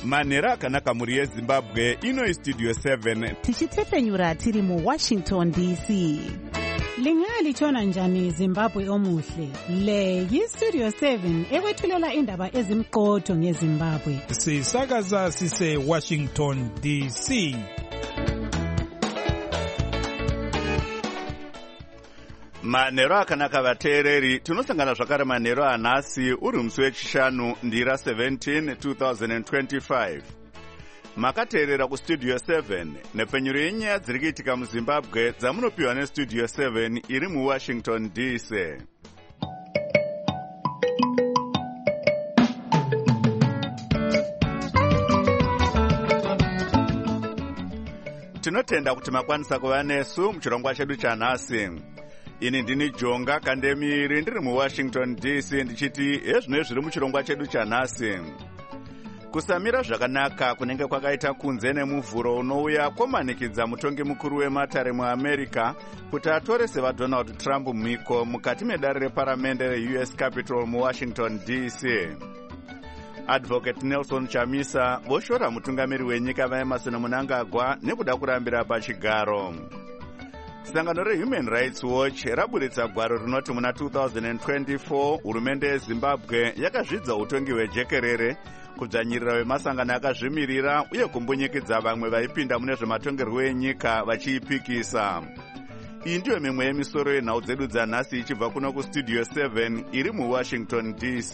manhero akanaka mhuri yezimbabwe. Ino Studio 7 tichitepfenyura tiri muWashington DC. Lingalitshona njani Zimbabwe omuhle? Le yiStudio 7 ekwethulela indaba ezimqotho ngeZimbabwe. Sisakaza sise Washington DC. manhero akanaka vateereri, tinosangana zvakare manhero anhasi uri musi wechishanu ndira 17 2025. makateerera kustudio 7 nepfenyuro yenyaya dziri kuitika muzimbabwe dzamunopiwa nestudio 7 iri muwashington DC. tinotenda kuti makwanisa kuva nesu muchirongwa chedu chanhasi. Ini ndini Jonga Kandemiri ndiri muWashington DC ndichiti hezvino zviri muchirongwa chedu chanhasi. Kusamira zvakanaka kunenge kwakaita kunze nemuvhuro unouya kwamanikidza mutongi mukuru wematare muAmerica kuti atore sevaDonald Trump mhiko mukati medare reparamende reUS Capitol muWashington DC. Advocate Nelson Chamisa voshora mutungamiri wenyika vaEmerson Mnangagwa nekuda kurambira pachigaro. Sangano reHuman Rights Watch raburitsa gwaro rinoti muna 2024 hurumende yeZimbabwe yakazvidza utongi hwejekerere, kudzvanyirira wemasangano akazvimirira uye kumbunyikidza vamwe vaipinda mune zvematongerwo enyika vachiipikisa. Iyi ndiyo mimwe yemisoro yenhau dzedu dzanhasi ichibva kuno kustudio 7 iri muWashington DC.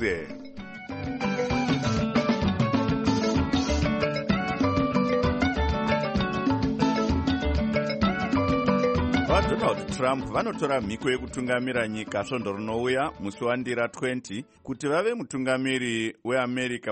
Donald Trump vanotora mhiko yekutungamira nyika svondo rinouya musi wandira 20 kuti vave mutungamiri weAmerica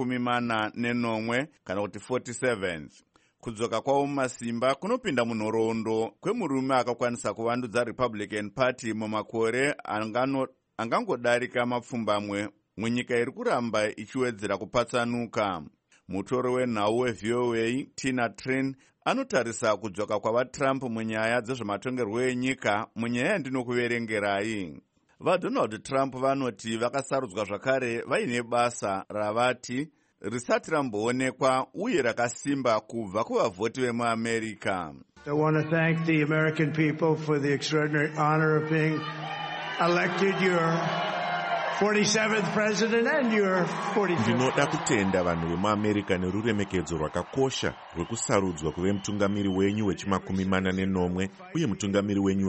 wechi40 kana kuti 47th. Kudzoka kwavo mumasimba kunopinda munhoroondo kwemurume akakwanisa kuvandudza Republican Party mumakore angangodarika mapfumbamwe munyika iri kuramba ichiwedzera kupatsanuka. Mutori wenhau weVOA Tina Trin anotarisa kudzoka kwavaTrump munyaya dzezvematongerwo enyika munyaya yandinokuverengerai. VaDonald Trump vanoti vakasarudzwa zvakare vaine basa ravati risati ramboonekwa uye rakasimba kubva kuvavhoti vemuAmerica. I want to thank the American people for the extraordinary honor of being elected your 47th president and your 45th. Ndinoda kutenda vanhu vemuAmerica neruremekedzo rwakakosha rwekusarudzwa kuve mutungamiri wenyu wechi40 uye mutungamiri wenyu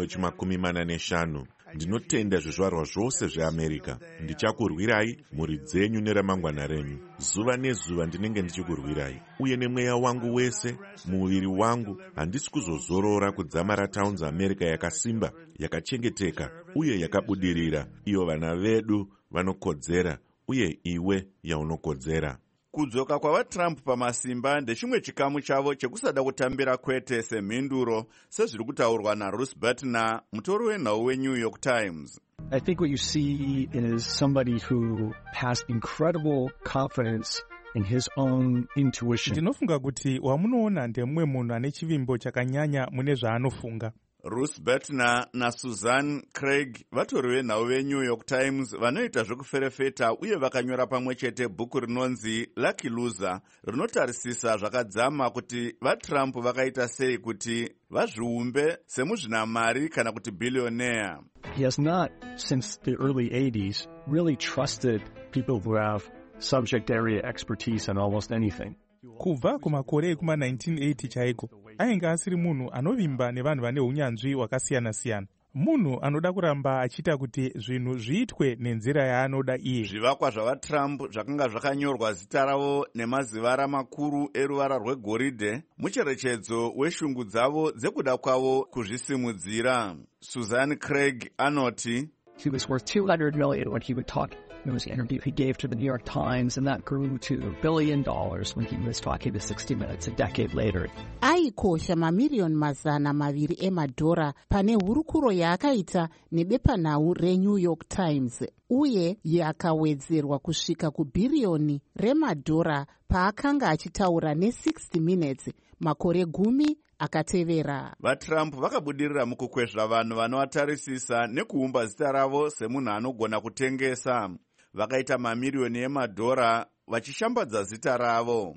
wechi45. Ndinotenda zvizvarwa zvose zveAmerica. Ndichakurwirai mhuri dzenyu neramangwana renyu. Zuva nezuva ndinenge ndichikurwirai. Uye nemweya wangu wese, muviri wangu, handisi kuzozorora kudzamara taunza America yakasimba, yakachengeteka uye yakabudirira. Iyo vana vedu vanokodzera uye iwe yaunokodzera. Kudzoka kwavaTrump pamasimba ndechimwe chikamu chavo chekusada kutambira kwete semhinduro sezviri kutaurwa naRuth Butner, mutori wenhau weNew York Times. I think what you see is somebody who has incredible confidence in his own intuition. Ndinofunga kuti wamunoona ndemumwe munhu ane chivimbo chakanyanya mune zvaanofunga. Ruth Butner naSusan Craig vatori venhau veNew York Times vanoita zvekuferefeta uye vakanyora pamwe chete bhuku rinonzi Lucky Loser rinotarisisa zvakadzama kuti vaTrump vakaita sei kuti vazviumbe semuzvinamari kana kuti billionaire. He has not, since the early 80s, really trusted people who have subject area expertise in almost anything. Kubva kumakore ekuma1980 chaiko, ainge asiri munhu anovimba nevanhu vane unyanzvi hwakasiyana-siyana. Munhu anoda kuramba achiita kuti zvinhu zviitwe nenzira yaanoda iye. Zvivakwa zvavaTrump zvakanga zvakanyorwa zita ravo nemazivara makuru eruvara rwegoridhe mucherechedzo weshungu dzavo dzekuda kwavo kuzvisimudzira. Susan Craig anoti, He was worth $200 million when he would talk. It was an interview he gave to the New York Times, and that grew to $1 billion when he was talking to 60 Minutes a decade later. Aikosha mamiliyoni mazana maviri emadhora pane hurukuro yaakaita nebepanhau reNew York Times, uye yakawedzerwa kusvika kubhiriyoni remadhora paakanga achitaura ne60 Minutes makore 10 akatevera. VaTrump vakabudirira mukukwezva vanhu vanovatarisisa nekuumba zita ravo semunhu anogona kutengesa. Vakaita mamiriyoni emadhora vachishambadza zita ravo.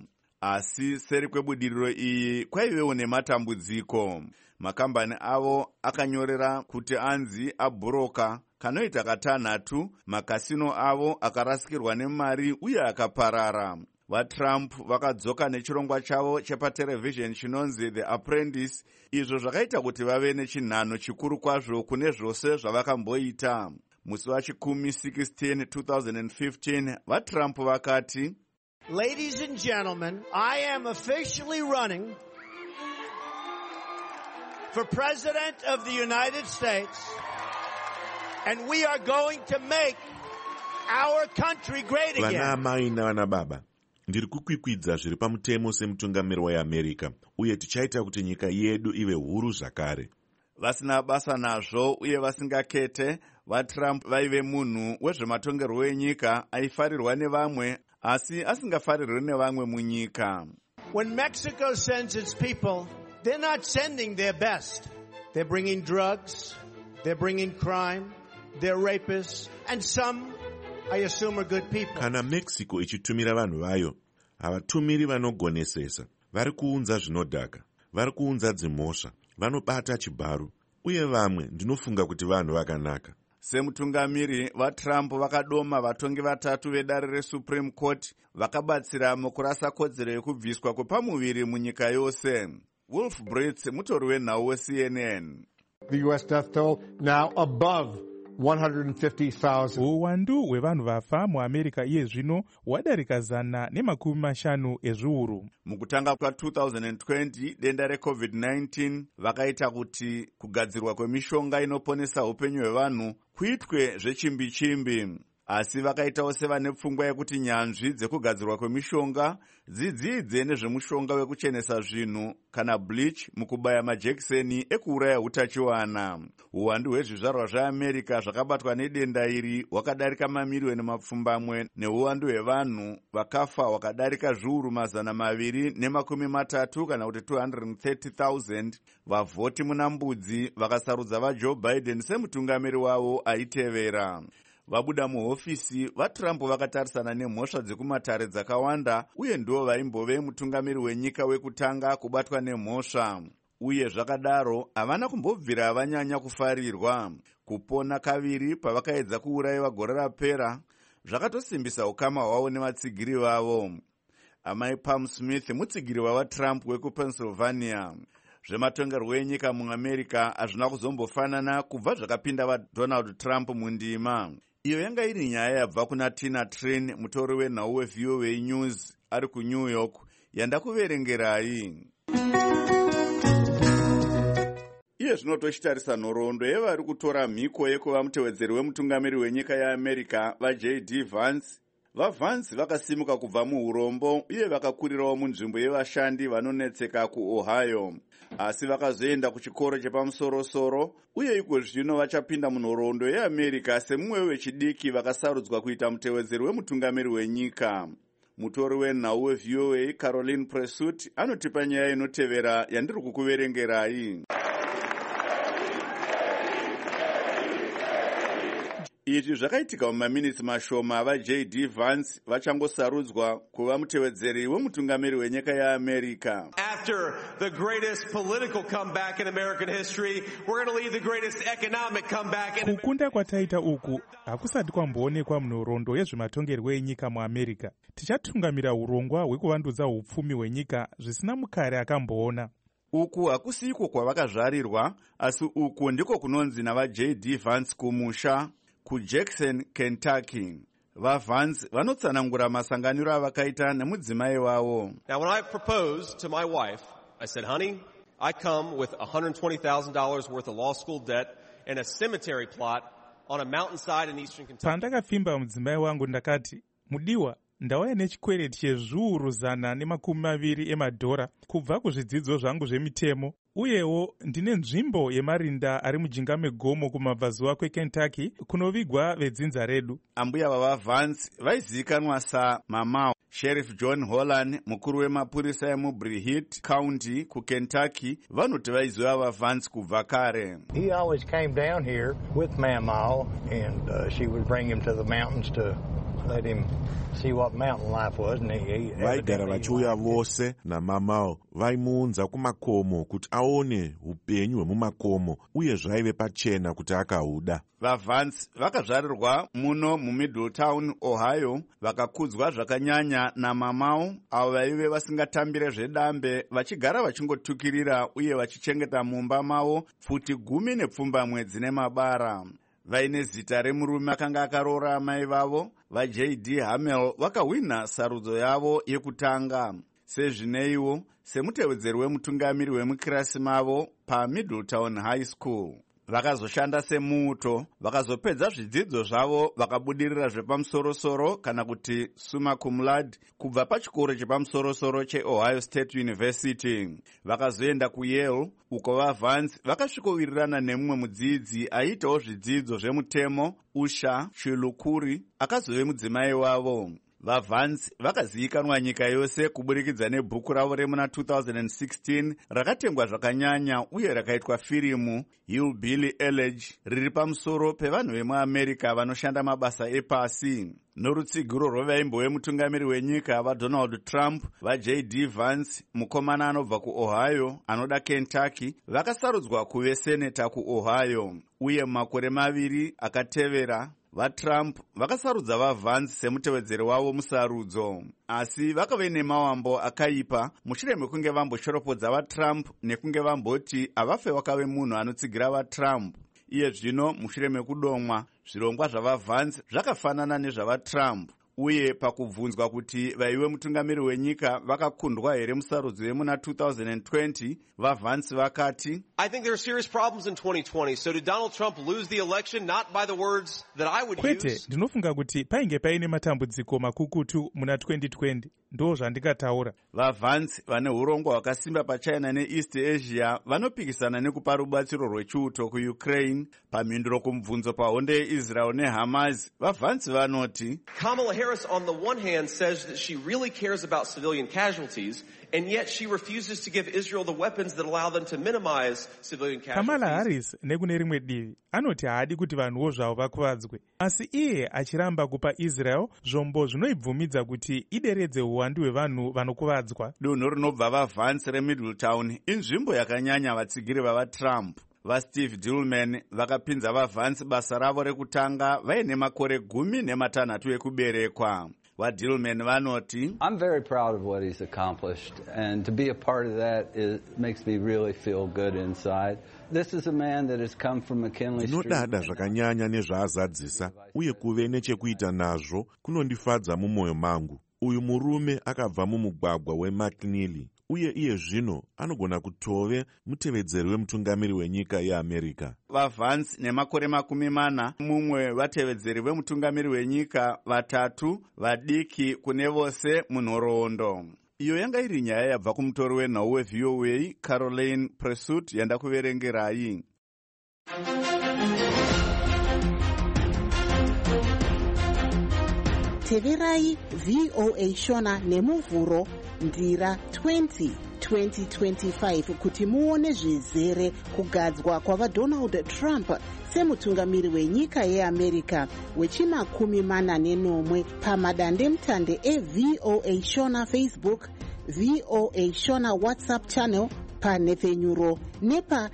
asi seri kwebudiriro iyi kwaivewo nematambudziko. Makambani avo akanyorera kuti anzi abhuroka kanoita katanhatu makasino avo akarasikirwa nemari uye akaparara. VaTrump vakadzoka nechirongwa chavo chepaterevhizheni chinonzi The Apprentice, izvo zvakaita kuti vave nechinhano chikuru kwazvo kune zvose zvavakamboita. Musi wachikumi 16 2015 VaTrump vakati, Ladies and gentlemen, I am officially running for President of the United States, and we are going to make our country great again. Vana mai navana baba, ndiri kukwikwidza zviri pamutemo semutungamiri weAmerica, uye tichaita kuti nyika yedu ive huru zvakare. Vasina basa nazvo uye vasingakete, VaTrump vaive munhu wezvematongerwo wenyika aifarirwa nevamwe asi asingafarirwi nevamwe munyika. When Mexico sends its people, they're not sending their best. They're bringing drugs, they're bringing crime, they're rapists, and some, I assume, are good people. Kana Mexico ichitumira vanhu vayo, havatumiri vanogonesesa, vari kuunza zvinodhaka, vari kuunza dzimhosva, vanobata chibharu, uye vamwe ndinofunga kuti vanhu vakanaka. Semutungamiri, VaTrump vakadoma vatongi vatatu vedare reSupreme Court vakabatsira mukurasa kodzero yekubviswa kwepamuviri munyika yose. Wolf Blitz, mutori wenhau weCNN. The U.S. death toll now above 150,000. Uwandu hwevanhu vafa muAmerica iye zvino hwadarika 150 ezviuru. Mukutanga kwa2020 denda reCovid-19 vakaita kuti kugadzirwa kwemishonga inoponesa upenyu hwevanhu kuitwe zvechimbi-chimbi. Asi vakaitawo sevane pfungwa yekuti nyanzvi dzekugadzirwa kwemishonga dzidzidze nezvemushonga wekuchenesa zvinhu kana bleach mukubaya majekiseni ekuuraya utachiwana. Uwandu hwezvizvarwa zveAmerica zvakabatwa nedenda iri hwakadarika mamiriyoni mapfumbamwe neuwandu hwevanhu vakafa hwakadarika zviuru 230 kana kuti 230,000. Vavhoti muna mbudzi vakasarudza vaJoe Biden semutungamiri wavo aitevera. Vabuda muhofisi, VaTrump vakatarisana nemhosva dzekumatare dzakawanda uye ndivo vaimbove mutungamiri wenyika wekutanga kubatwa nemhosva. Uye zvakadaro havana kumbobvira vanyanya kufarirwa. Kupona kaviri pavakaedza kuurayiwa gore rapera zvakatosimbisa ukama hwavo nevatsigiri vavo. Amai Pam Smith mutsigiri waVaTrump wekuPennsylvania. Zvematongerwo enyika muAmerica hazvina kuzombofanana kubva zvakapinda vaDonald Trump mundima. Iyo yanga iri nyaya yabva kuna Tina Trin, mutori wenhau weVOA News ari kuNew York, yandakuverengerai. Iye zvino tochitarisa nhoroondo yevari kutora mhiko yekuva mutevedzeri wemutungamiri wenyika yeAmerica vaJD Vance. VaVance vakasimuka kubva muurombo uye vakakurirawo munzvimbo yevashandi vanonetseka kuOhio. Asi vakazoenda kuchikoro chepamusoro-soro uye iko zvino vachapinda munhoroondo yeAmerica semumwe wechidiki vakasarudzwa kuita mutevedzeri wemutungamiri wenyika. Mutori wenhau weVOA Caroline Presutti anotipa nyaya inotevera yandiri kukuverengerai. Izvi zvakaitika mumaminitsi mashoma vaJD Vance vachangosarudzwa kuva mutevedzeri wemutungamiri wenyika yeAmerica. After the greatest political comeback in American history, we're going to lead the greatest economic comeback in Kukunda kwataita uku hakusati kwamboonekwa munhoroondo yezvematongerwo enyika muAmerica. Tichatungamira urongwa hwekuvandudza upfumi hwenyika zvisina mukare akamboona. Uku hakusiko kwavakazvarirwa, asi uku ndiko kunonzi navaJD Vance kumusha kuJackson, Kentucky. VaVance vanotsanangura masanganiro avakaita nemudzimai wavo. Now, when I proposed to my wife, I said, honey, I come with $120,000 worth of law school debt and a cemetery plot on a mountainside in eastern Kentucky. Pandakapfimba mudzimai wangu ndakati, mudiwa, ndauya nechikwereti chezviuru 120 emadhora kubva kuzvidzidzo zvangu zvemitemo, uyewo ndine nzvimbo yemarinda ari mujinga megomo kumabvazuva kweKentucky kunovigwa vedzinza redu. Ambuya vavaVance vaizivikanwa saMamau. Sheriff John Holland, mukuru wemapurisa emuBreathitt County kuKentucky, vanoti vaiziva vaVance kubva kare. He always came down here with Mamau and she would bring him to the mountains to let him see what mountain life was, and vaigara vachiuya vose namamao vaimuunza kumakomo kuti aone upenyu hwemumakomo uye zvaive pachena kuti akahuda. VaVance vakazvarirwa muno muMiddletown, Ohio, vakakudzwa zvakanyanya namamao avo vaive vasingatambire zvedambe, vachigara vachingotukirira uye vachichengeta mumba mavo futi 10 dzine mabara. Vaine zita remurume akanga akaroora amai vavo, vaJD Hamel, vakahwina sarudzo yavo yekutanga. Sezvineiwo, semutevedzeri wemutungamiri wemukirasi mavo paMiddletown High School. Vakazoshanda semuuto, vakazopedza zvidzidzo zvavo vakabudirira zvepamusoro-soro kana kuti summa cum laude kubva pachikoro chepamusoro-soro cheOhio State University. Vakazoenda kuYale, uko vaVance vakasvikowirirana nemumwe mudzidzi aiitawo zvidzidzo zvemutemo, Usha Chilukuri, akazove mudzimai wavo. VaVance vakazivikanwa nyika yose kuburikidza nebhuku ravo remuna 2016 rakatengwa zvakanyanya uye rakaitwa firimu, Hillbilly Elegy, riri pamusoro pevanhu vemuAmerica vanoshanda mabasa epasi. Norutsigiro rwevaimbo vemutungamiri wenyika vaDonald Trump, vaJD Vance, mukomana anobva kuOhio anoda Kentucky, vakasarudzwa kuve seneta kuOhio. Uye mumakore 2 akatevera, vaTrump vakasarudza vaVance semutevedzeri wavo musarudzo. Asi vakave nemawambo akaipa mushure mekunge vamboshoropodza vaTrump nekunge vamboti avafe wakave munhu anotsigira vaTrump. Iye zvino mushure mekudomwa, zvirongwa zvavaVance zvakafanana nezvavaTrump. Uye pakubvunzwa kuti vaive mutungamiri wenyika vakakundwa here musarudzo yemuna 2020, vaVance vakati, I think there are serious problems in 2020. So did Donald Trump lose the election not by the words that I would Kwete, use? ndinofunga kuti painge paine matambudziko makukutu muna 2020, ndo zvandikataura. VaVance vane urongwa hwakasimba paChina neEast Asia vanopikisana nekupa rubatsiro rwechiuto kuUkraine. Pamhinduro kumubvunzo pahondo yeIsrael neHamas, vaVance vanoti, Kamala Harris on the one hand says that she really cares about civilian casualties, and yet she refuses to give Israel the weapons that allow them to minimize civilian casualties. Kamala Harris nekune rimwe divi anoti haadi kuti vanhuwo zvavo vakuvadzwe, asi iye achiramba kupa Israel zvombo zvinoibvumidza kuti ideredze uwandu hwevanhu vanokuvadzwa. Dunhu rinobva vaVance reMiddletown inzvimbo yakanyanya vatsigiri vavaTrump. VaSteve Dillman vakapinza vaVance basa ravo rekutanga vaine makore 16 ekuberekwa. VaDillman vanoti, I'm very proud of what he's accomplished, and to be a part of that makes me really feel good inside. This is a man that has come from McKinley Street. Ndinodada zvakanyanya nezvaazadzisa uye kuve nechekuita nazvo kunondifadza mumwoyo mangu. Uyu murume akabva mumugwagwa weMcKinley uye iye zvino anogona kutove mutevedzeri wemutungamiri wenyika yeAmerica. VaVance nemakore 40, mumwe vatevedzeri vemutungamiri wenyika 3 vadiki kune vose munhoroondo. Iyo yanga iri nyaya yabva kumutori wenhau weVOA Caroline Presut yandakuverengerai. Teverai VOA Shona nemuvhuro ndira 2025 kuti muone zvizere kugadzwa kwavaDonald Trump semutungamiri wenyika yeAmerica wechi40 pamadandemutande eVOA Shona Facebook, VOA Shona WhatsApp channel, panhepfenyuro nepa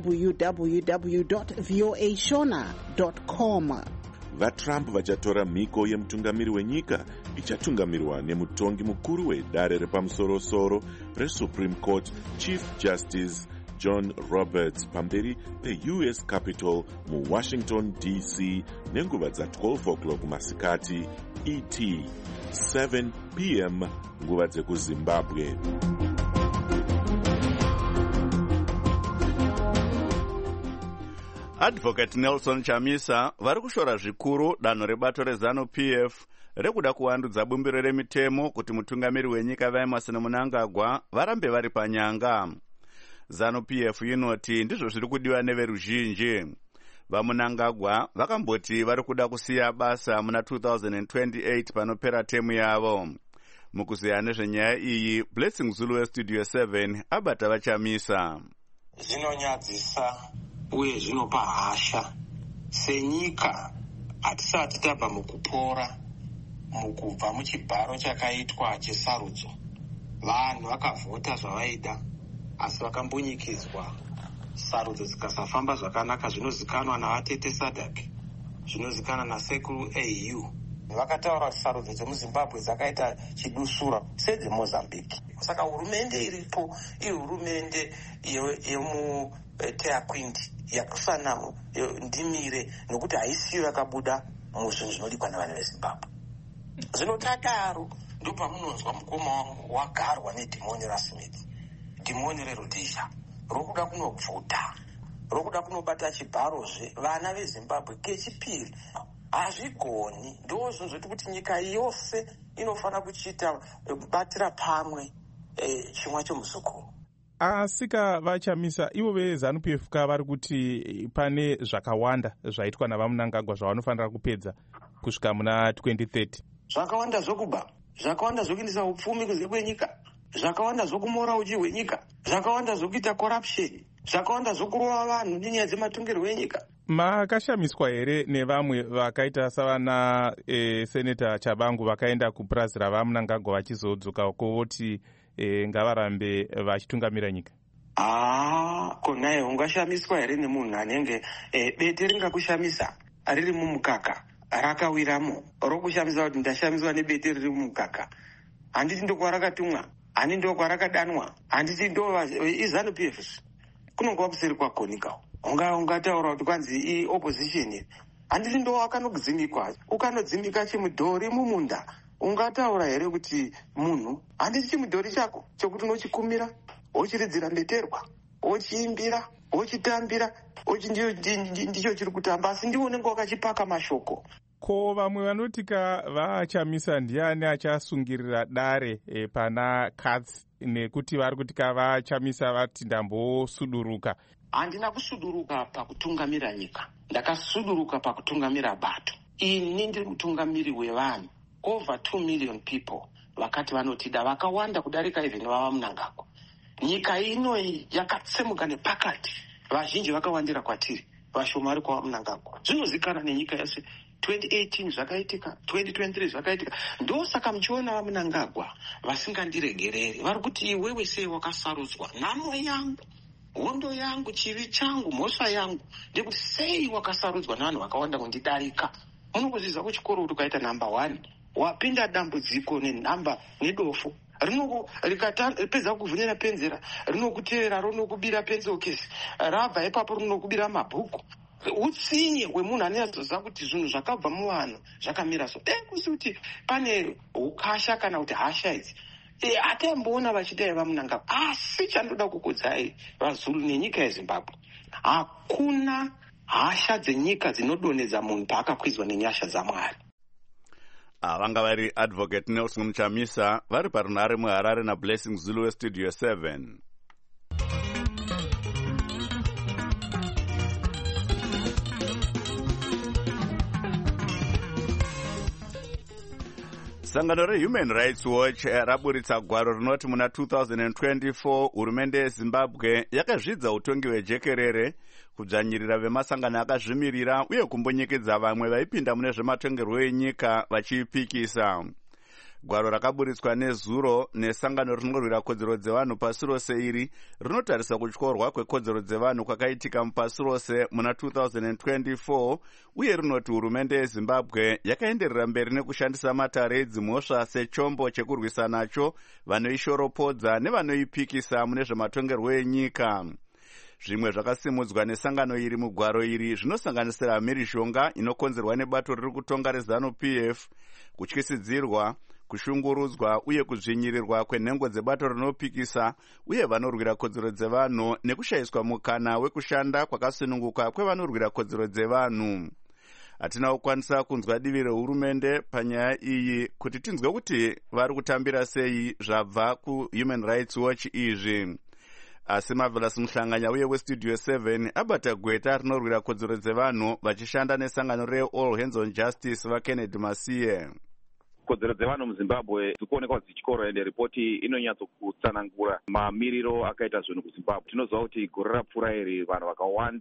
www.voashona.com. VaTrump vachatora mhiko yemutungamiri wenyika ichatungamirwa nemutongi mukuru wedare repamusoro-soro reSupreme Court Chief Justice John Roberts pamberi peUS Capitol muWashington DC nenguva dza12 o'clock masikati ET, 7 p.m. nguva dzekuZimbabwe. Advocate Nelson Chamisa vari kushora zvikuru danho rebato reZANU-PF rekuda kuvandudza bumbiro remitemo kuti mutungamiri wenyika vaEmerson Mnangagwa varambe vari panyanga. ZANU-PF inoti ndizvo zviri kudiwa neveruzhinji. VaMnangagwa vakamboti vari kuda kusiya basa muna 2028 panopera temu yavo. Mukuziya nezvenyaya iyi, Blessing Zulu weStudio 7 abata vaChamisa. Zvinonyadzisa uye zvinopa hasha senyika hatisati tabva mukupora mukubva muchibharo chakaitwa chesarudzo vanhu vakavhota zvavaida asi vakambunyikidzwa sarudzo dzikasafamba zvakanaka zvinozikanwa navatete Sadak zvinozikanwa nasekuru AU vakataura kuti sarudzo dzemuzimbabwe dzakaita chidusura sedzemozambique saka hurumende iripo ihurumende yemuteakwindi yakufanira ndimire nokuti haisiyo yakabuda muzvinhu zvinodikwa nevanhu vezimbabwe zvinotadaro ndopamunonzwa mukoma wangu wagarwa nedhimoni raSmith dhimoni reRhodesia rokuda kunobvuta rokuda kunobata chibharozve vana vezimbabwe kechipiri hazvigoni ndozvo zvoti kuti nyika yose inofanira kuchita kubatira pamwe chimwa chomuzukuru asika vachamisa ivo veZANU-PF vari kuti pane zvakawanda zvaitwa navaMnangagwa zvavanofanira kupedza kusvika muna 2030 zvakawanda zvokuba zvakawanda zvokuindisa upfumi kunze kwenyika zvakawanda zvokumora uchi hwenyika zvakawanda zvokuita corruption zvakawanda zvokurova vanhu nenyaya dzematongerwo enyika makashamiswa here nevamwe vakaita savana seneta Chabangu vakaenda kupurazi ravaMnangagwa vachizodzoka kovoti ngavarambe vachitungamira nyika konaye ungashamiswa here nemunhu anenge bete ringakushamisa riri mumukaka rakawiramo rokushamisa kuti ndashamiswa nebete riri mumukaka handiti ndokwarakatumwa hani ndokwarakadanwa handiti ndo iZANU-PF kunonga kuseri kwagonikawo ungataura kuti kwanzi iopposition handiti ndo akanodzimikwa ukanodzimika chimudhori mumunda ungataura here kuti munhu handiti chimudhori chako chokuti unochikumira wochiridzira mbeterwa wochiimbira wochitambira ndicho chiri kutamba asi ndiwo unenge wakachipaka mashoko ko vamwe vanotika vachamisa ndiani achasungirira dare pana Katsi nekuti vari kutika vachamisa vati ndambosuduruka handina kusuduruka pakutungamira nyika ndakasuduruka pakutungamira bato ini ndiri mutungamiri wevanhu over 2 million people vakati vanotida vakawanda kudarika even vavaMnangagwa nyika inoyi yakatsemuka nepakati vazhinji vakawandira kwatiri vashoma vari kwavaMnangagwa zvinozikana nenyika yose 2018 zvakaitika 2023 zvakaitika ndosaka muchiona vaMnangagwa vasingandiregereri vari kuti iwewe sei wakasarudzwa nhamo yangu hondo yangu chivi changu mhosva yangu ndekuti sei wakasarudzwa navanhu vakawanda kundidarika munongozviziva kuchikoro kuti ukaita number 1 wapinda dambudziko nenhamba nedofo rikapedza kuvhunira penzera rinokutevera rinokubira pencil case rabva ipapo rinokubira mabhuku utsinye hwemunhu anyazoziva kuti zvinhu zvakabva muvanhu zvakamira so kusi kuti pane ukasha kana kuti hasha idzi hatamboona vachidai vaMnangagwa asi chandoda kukudzai vaZulu nenyika yeZimbabwe hakuna hasha dzenyika dzinodonedza munhu paakakwidzwa nenyasha dzaMwari vanga vari advocate Nelson Chamisa vari parunhare muHarare naBlessing Zulu westudio 7 sangano reHuman Rights Watch raburitsa gwaro rinoti muna 2024 hurumende yeZimbabwe yakazvidza utongi hwejekerere kudzvanyirira vemasangano akazvimirira uye kumbunyikedza vamwe vaipinda mune zvematongerwo enyika vachiipikisa. Gwaro rakaburitswa nezuro nesangano rinorwira kodzero dzevanhu pasi rose iri rinotarisa kutyorwa kwekodzero dzevanhu kwakaitika mupasi rose muna 2024 uye rinoti hurumende yeZimbabwe yakaenderera mberi nekushandisa matare edzimhosva sechombo chekurwisa nacho vanoishoropodza nevanoipikisa mune zvematongerwo enyika. Zvimwe zvakasimudzwa nesangano iri mugwaro iri zvinosanganisira mhirizhonga inokonzerwa nebato riri kutonga reZANU-PF, kutyisidzirwa, kushungurudzwa uye kudzvinyirirwa kwenhengo dzebato rinopikisa uye vanorwira kodzero dzevanhu nekushayiswa mukana wekushanda kwakasununguka kwevanorwira kodzero dzevanhu. Hatina kukwanisa kunzwa divi rehurumende panyaya iyi kuti tinzwe kuti vari kutambira sei zvabva kuHuman Rights Watch izvi. Asi Marvelous Muhlanganya uye westudio 7 abata gweta rinorwira kodzero dzevanhu vachishanda nesangano reAll Hands on Justice vaKennedy Masiye. Kodzero dzevanhu muZimbabwe dzikuonekwa dzichikora ende ripoti inonyatsokutsanangura mamiriro akaita zvinhu kuZimbabwe. Tinoziva kuti gore rapfuura iri vanhu vakawanda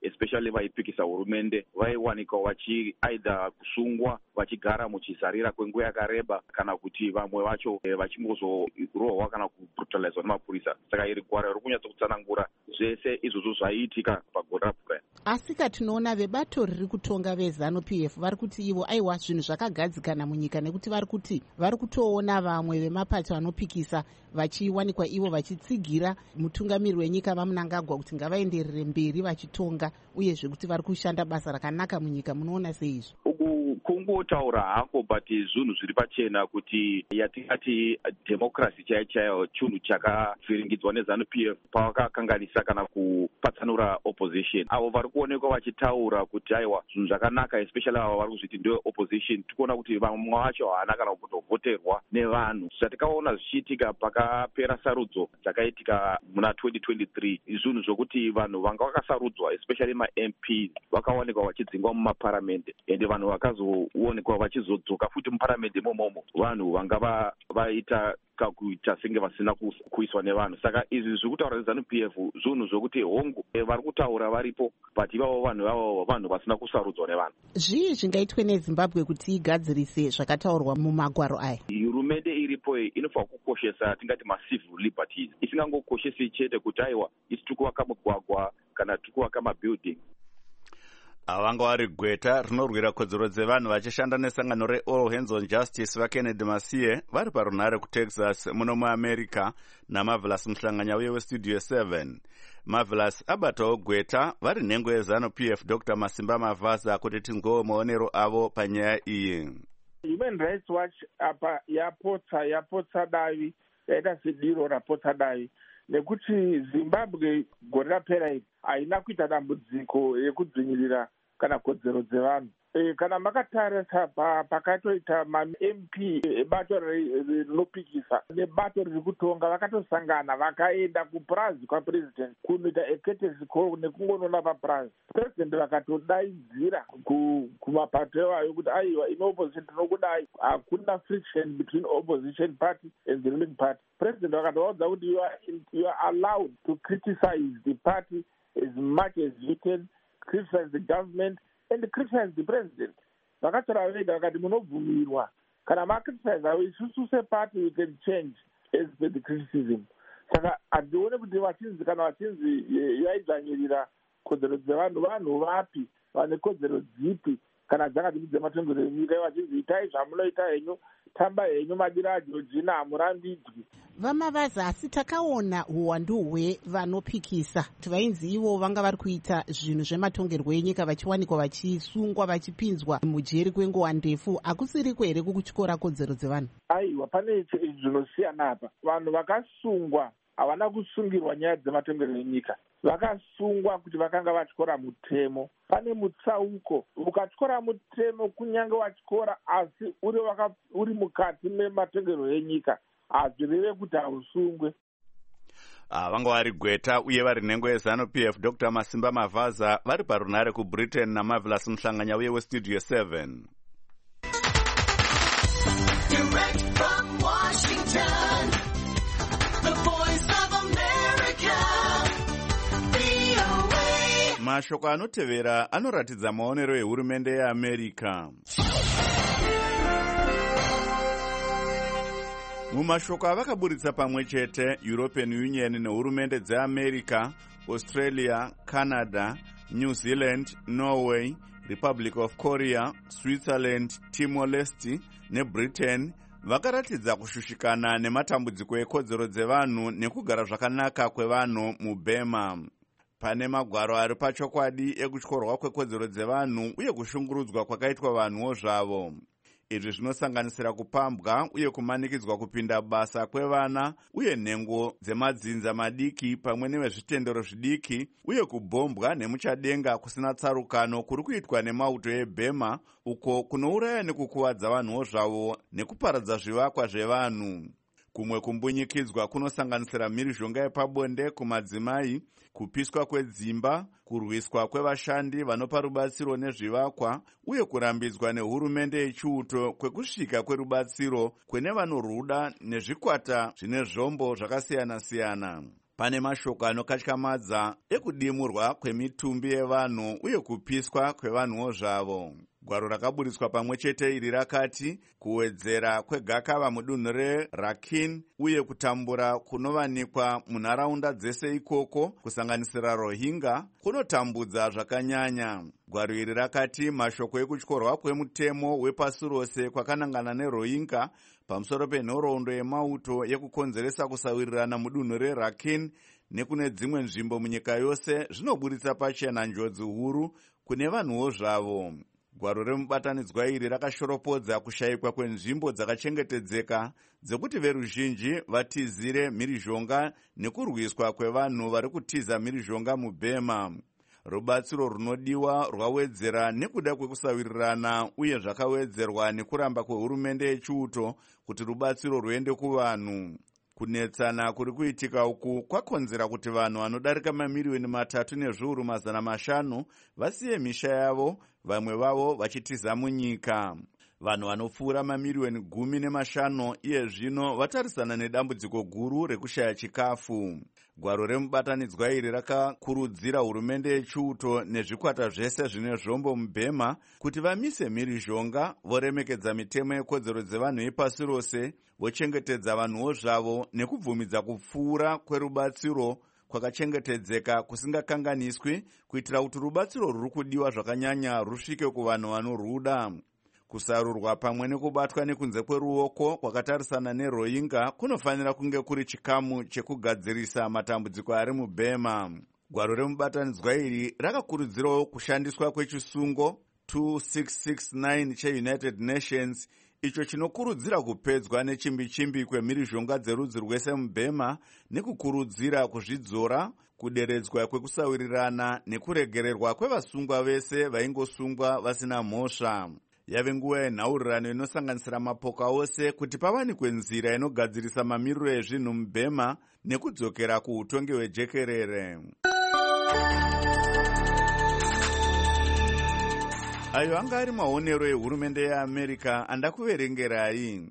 especially vaipikisa hurumende vaiwanikwa aidha kusungwa vachigara muchizarira kwenguva yakareba kana kuti vamwe vacho vachingozorohwa kana kubrutalizwa nemapurisa. Saka iri gwara riri kunyatsokutsanangura zvese izvozvo zvaiitika pagore raPfuma. Asika tinoona vebato riri kutonga veZANU-PF vari kuti ivo aiwa zvinhu zvakagadzikana munyika, nekuti vari kuti vari kutoona vamwe vemapato anopikisa vachiwanikwa ivo vachitsigira mutungamiri wenyika vaMnangagwa kuti ngavaenderere mberi vachitonga, uyezve kuti vari kushanda basa rakanaka munyika. Munoona seizvo? Kungotaura hako but zvinhu zviri pachena kuti yatingati democracy chaiyo chinhu chakavhiringidzwa neZANU-PF pavakakanganisa kana kupatsanura opposition. Avo vari kuonekwa vachitaura kuti aiwa zvinhu zvakanaka, especially avo vari kuzviti ndewe opposition, tikuona kuti vamwe vacho haana kana kutovhoterwa nevanhu. Zvatikaona zvichiitika pakapera sarudzo dzakaitika muna 2023, zvinhu zvokuti vanhu vanga vakasarudzwa especially ma-MP vakawanikwa vachidzingwa mumaparamende, ende vanhu vakazoonekwa vachizodzoka futi muparamende imomo, vanhu vanga vaita kuita senge vasina kuiswa nevanhu. Saka izvi zviri kutaura neZANU-PF zvinhu zvokuti hongu vari kutaura varipo but ivavo vanhu vavo vanhu vasina kusarudzwa nevanhu. Zvii zvingaitwe neZimbabwe kuti igadzirise zvakataurwa mumagwaro aya? Hurumende iripo inofanira kukoshesa tingati ma-civil liberties, isingangokoshesi chete kuti aiwa isi tikuvaka mugwagwa kana tikuvaka mabuilding. Vanga vari gweta rinorwira kodzero dzevanhu vachishanda nesangano reAll Hands on Justice vaKennedy Masiye vari parunhare kuTexas muno muAmerica naMarvelous Muhlanganya uye weStudio 7. Marvelous abatawo gweta vari nhengo yeZANU-PF Dr. Masimba Mavaza kuti tinzwewo maonero avo panyaya iyi. Human Rights Watch apa yapotsa davi, yaita sediro rapotsa davi, nekuti Zimbabwe gore rapera iri haina kuita dambudziko yekudzvinyirira kana kodzero dzevanhu. Kana makatarisa pakatoita ma-MP ebato rinopikisa nebato riri kutonga vakatosangana vakaenda kupurazi kwapresident kunoita ecourtesy call nekungonoona papurazi. President vakatodaidzira kumapato evayo kuti aiwa in opposition tinokudai, hakuna friction between opposition party and the ruling party. President vakatovaudza kuti you are allowed to criticize the party as much as you can, criticize the government and criticize the president. Vakatora vega vakati munobvumirwa kana macriticize isusu separty we can change as per the criticism. Saka handione kuti vachinzi kana vachinzi yaidzvanyirira kodzero dzevanhu, vanhu vapi vane kodzero dzipi kana dzakati dzematongero enyika, vachinzi itai zvamunoita henyu, tamba henyu madira aJorgina hamurambidzwi. VaMavaza, asi takaona uwandu hwevanopikisa kuti vainzi ivo vanga vari kuita zvinhu zvematongerwo enyika vachiwanikwa vachisungwa vachipinzwa mujeri kwenguva ndefu. Hakusiriko here kukutyora kodzero dzevanhu? Aiwa, pane zvinosiyana apa. Vanhu vakasungwa havana kusungirwa nyaya dzematongero enyika, vakasungwa kuti vakanga vatyora mutemo. Pane mutsauko, ukatyora mutemo kunyange watyora asi uri mukati mematongero enyika hazvireve kuti hausungwe. Vanga vari gweta uye vari nhengo yeZANU-PF Dr. Masimba Mavaza vari parunhare kuBritain naMarvelous Muhlanganya uye weStudio 7. Direct from Washington, the voice of America, VOA. Mashoko anotevera anoratidza maonero ehurumende yeAmerica. Mumashoko avakaburitsa pamwe chete, European Union nehurumende dzeAmerica, Australia, Canada, New Zealand, Norway, Republic of Korea, Switzerland, Timor-Leste neBritain vakaratidza kushushikana nematambudziko ekodzero dzevanhu nekugara zvakanaka kwevanhu muBurma. Pane magwaro ari pachokwadi ekutyorwa kwekodzero dzevanhu uye kushungurudzwa kwakaitwa vanhuwo zvavo. Izvi zvinosanganisira kupambwa uye kumanikidzwa kupinda basa kwevana uye nhengo dzemadzinza madiki pamwe nevezvitendero zvidiki uye kubhombwa nemuchadenga kusina tsarukano kuri kuitwa nemauto eBurma uko kunouraya nekukuvadza vanhuwo zvavo nekuparadza zvivakwa zvevanhu. Kumwe kumbunyikidzwa kunosanganisira mhirizhonga yepabonde kumadzimai, kupiswa kwedzimba, kurwiswa kwevashandi vanopa rubatsiro nezvivakwa uye kurambidzwa nehurumende yechiuto kwekusvika kwerubatsiro kune vanoruda nezvikwata zvine zvombo zvakasiyana-siyana. pane mashoko anokatyamadza ekudimurwa kwemitumbi yevanhu uye kupiswa kwevanhuwo zvavo. Gwaro rakaburiswa pamwe chete iri rakati kuwedzera kwegakava mudunhu reRakhine uye kutambura kunovanikwa munharaunda dzese ikoko kusanganisira Rohingya kunotambudza zvakanyanya. Gwaro iri rakati mashoko ekutyorwa kwemutemo wepasi rose kwakanangana neRohingya pamusoro penhoroondo yemauto yekukonzeresa kusawirirana mudunhu reRakhine nekune dzimwe nzvimbo munyika yose zvinoburitsa pachena njodzi huru kune vanhuwo zvavo. Gwaro remubatanidzwa iri rakashoropodza kushayikwa kwenzvimbo dzakachengetedzeka dzekuti veruzhinji vatizire mhirizhonga nekurwiswa kwevanhu vari kutiza mhirizhonga muBurma. Rubatsiro runodiwa rwawedzera nekuda kwekusawirirana uye zvakawedzerwa nekuramba kwehurumende yechiuto kuti rubatsiro ruende kuvanhu. Kunetsana kuri kuitika uku kwakonzera kuti vanhu vanodarika mamiliyoni 3.5 vasiye misha yavo, vamwe vavo vachitiza munyika. Vanhu vanopfuura mamiliyoni 15 iye zvino vatarisana nedambudziko guru rekushaya chikafu. Gwaro remubatanidzwa iri rakakurudzira hurumende yechiuto nezvikwata zvese zvine zvombo muBurma kuti vamise mhirizhonga, voremekedza mitemo yekodzero dzevanhu ipasi rose, vochengetedza vanhuwo zvavo nekubvumidza kupfuura kwerubatsiro kwakachengetedzeka kusingakanganiswi kuitira kuti rubatsiro ruri kudiwa zvakanyanya rusvike kuvanhu vanoruda. Kusarurwa pamwe nekubatwa nekunze kweruoko kwakatarisana neRohingya kunofanira kunge kuri chikamu chekugadzirisa matambudziko ari muBurma. Gwaro remubatanidzwa iri rakakurudzirawo kushandiswa kwechisungo 2669 cheUnited Nations icho chinokurudzira kupedzwa nechimbi-chimbi kwemhirizhonga dzerudzi rwese muBurma nekukurudzira kuzvidzora, kuderedzwa kwekusawirirana nekuregererwa kwevasungwa vese vaingosungwa vasina mhosva. Yave nguva yenhaurirano inosanganisira mapoka ose kuti pawanikwe nzira inogadzirisa mamiriro ezvinhu muBurma nekudzokera kuutongi hwejekerere. Ayo anga ari maonero ehurumende yeAmerica andakuverengerai.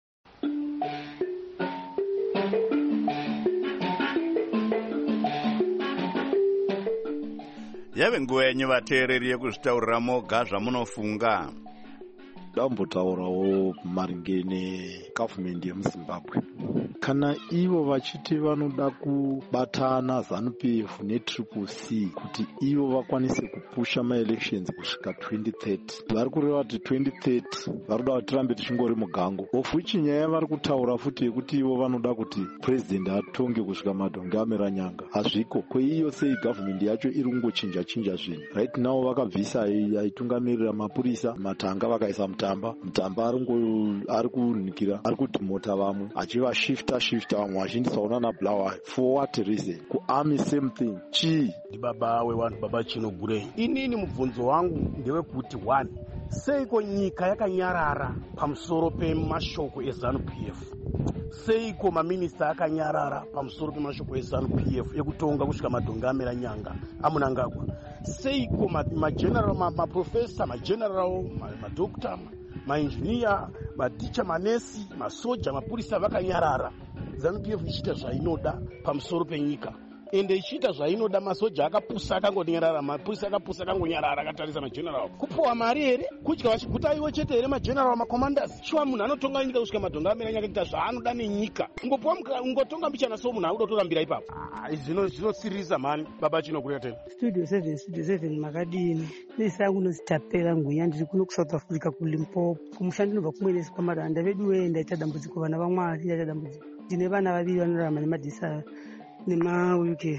Yave nguva yenyu vateereri yekuzvitaurira moga zvamunofunga. Ndambotaurawo maringe negavhumende yemuZimbabwe. Kana ivo vachiti vanoda kubatana ZANU-PF neCCC kuti ivo vakwanise kupusha maelections kusvika 2030, vari kureva kuti 2030 vari kuda kuti tirambe tichingori mugango, of which nyaya vari kutaura futi yekuti ivo vanoda kuti president atonge kusvika madhonge amera nyanga hazviko. Kweiyo sei gavhumende yacho iri kungochinja zvinhu. Right now vakabvisa aitungamirira mapurisa, matanga vakaisa mutamba ari kunikira, ari kudhimota vamwe achivashifta vamwe vachindisawo nana Blawa. For what reason? Kuarmy same thing. Chii? Baba wevanhu, baba Chinogure. Inini mubvunzo wangu ndewekuti 1, seiko nyika yakanyarara pamusoro pemashoko eZANU-PF? Seiko maminista akanyarara pamusoro pemashoko eZANU-PF ekutonga kusvika madhonge amera nyanga aMunangagwa? Seiko mageneral, maprofesa, mageneral, madokta, mainjiniya, maticha, manesi, masoja, mapurisa vakanyarara? ZANU-PF ichita zvainoda pamusoro penyika, ende ichita zvainoda. Masoja akapusa akangonyarara, mapurisa akapusa akangonyarara, akatarisa mageneral. Kupuwa mari here? Kudya vachigutaiwo chete here mageneral, macommanders? Shuwa munhu anotonga nyika kusvika madhonge amera nyanga kuita zvaanoda nenyika. Ungotonga mbichana so munhu akuda kutorambira ipapo. Zvinosirisa mani. Baba Chinogure tena. Studio 7 makadini. Nesangu nozitapera ngunya ndiri kuno kuSouth Africa kuLimpopo. Kumushandi ndinobva kumwene kwamaranda vedu wenda ita dambudziko vana vamwari ita dambudziko. Ndine vana vaviri vanorarama nemadhisa nemawheelchair.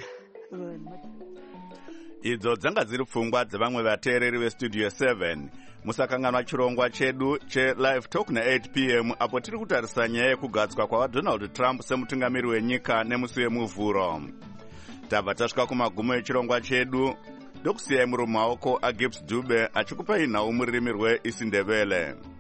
Idzo dzanga dziri pfungwa dzevamwe vateereri veStudio 7. Musakanganwa chirongwa chedu cheLive Talk na8 p.m. apo tiri kutarisa nyaya yekugadzwa kwaDonald Trump semutungamiri wenyika nemusi wemuvhuro. Tabva tasvika kumagumo echirongwa chedu, ndokusiyai muri mumaoko aGibbs Dube achikupai nhau mururimi rweIsindebele.